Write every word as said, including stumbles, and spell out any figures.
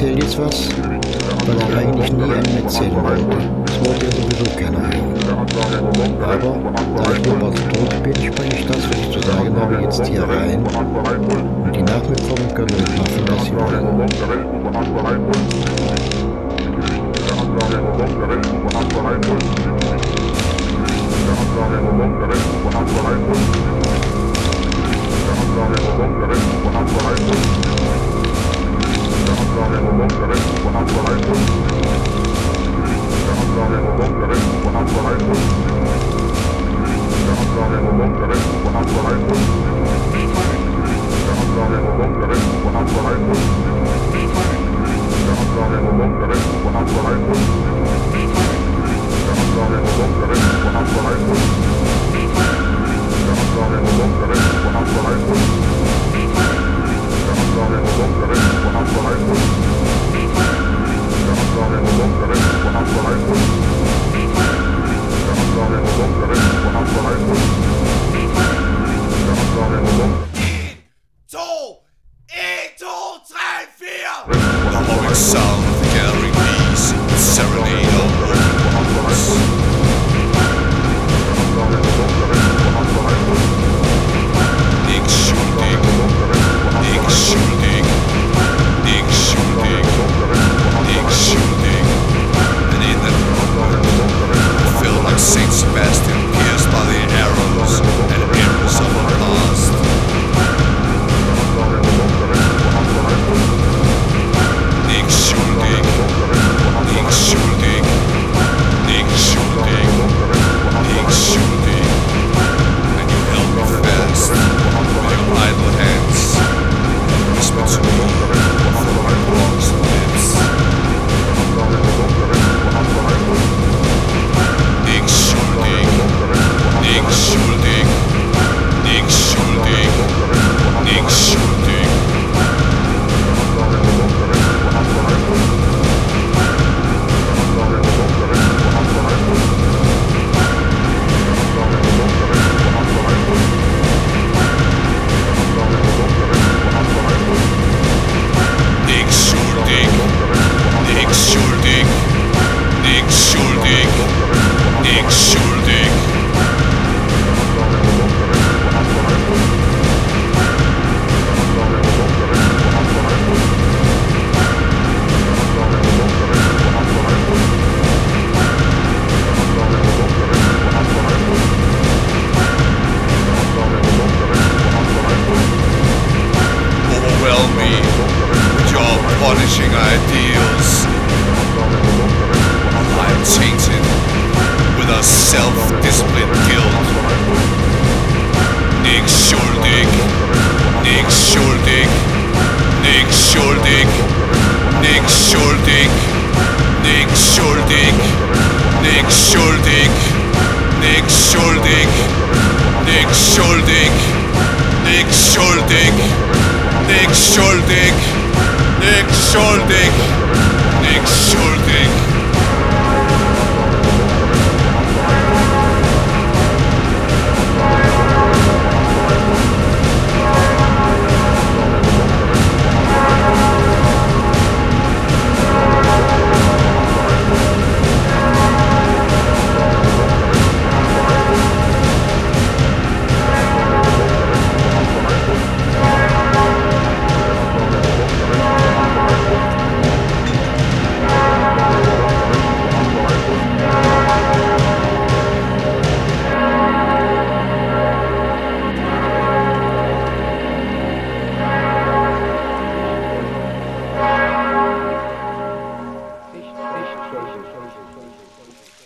erzähle jetzt was, weil er eigentlich nie einen erzählen wollte. Das wollte er sowieso keiner hören. Aber da ich nun bald tot bin, spreche ich das, was ich zu sagen habe, jetzt hier rein. Und die nach mir kommen, können damit machen, was sie wollen. Harmonic sound of the gathering bees, serenade on walls. Nick Schuldig, Nick Schuldig, Nick Schuldig, Nick Schuldig. And in that moment, I feel like Saint Sebastian pierced by the arrows and arrows of the past. Nick Schuldig, Nick Schuldig, Nick Schuldig, Nick Schuldig. And you held me fast with your idle hands. Whisper to me from my lungs and lips. Nick Schuldig, Nick Schuldig, Nick Schuldig, Nick Schuldig. Nick Schuldig, Nick Schuldig, Nick Schuldig, Nick Schuldig. Overwhelm me with your punishing ideals. I am tainted with a self-disciplined guilt. Nick Schuldig, Nick Schuldig, Nick Schuldig, Nick Schuldig, Nick Schuldig, Nick Schuldig, Nick Schuldig, Nick Schuldig, Nick Schuldig, Nick Schuldig, Nick Schuldig, Nick Schuldig.